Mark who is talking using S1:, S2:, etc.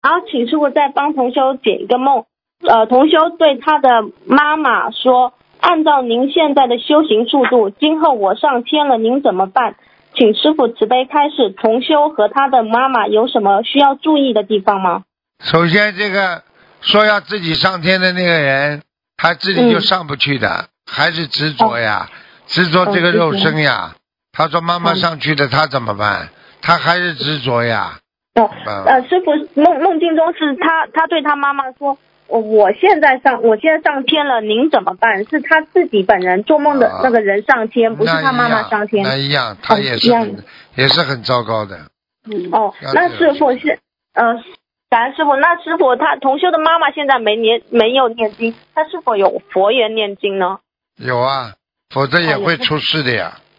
S1: 然后请师傅再帮同修解一个梦。同修对他的妈妈说，按照您现在的修行速度，今后我上天了，您怎么办？请师傅慈悲开示，同修和他的妈妈有什么需要注意的地方吗？
S2: 首先，这个说要自己上天的那个人，他自己就上不去的，还是执着呀，执着这个肉身呀。他说妈妈上去的，他怎么办？他还是执着呀。
S1: 师傅梦境中是他对他妈妈说，我现在上天了，您怎么办？是他自己本人做梦的那个人上天，不是他妈妈上天。
S2: 那一样，他也是很糟糕的。
S1: 那师傅是感恩师傅。那师傅他同修的妈妈现在没有念经，他是否有佛缘念经呢？
S2: 有啊，否则也会出事的呀。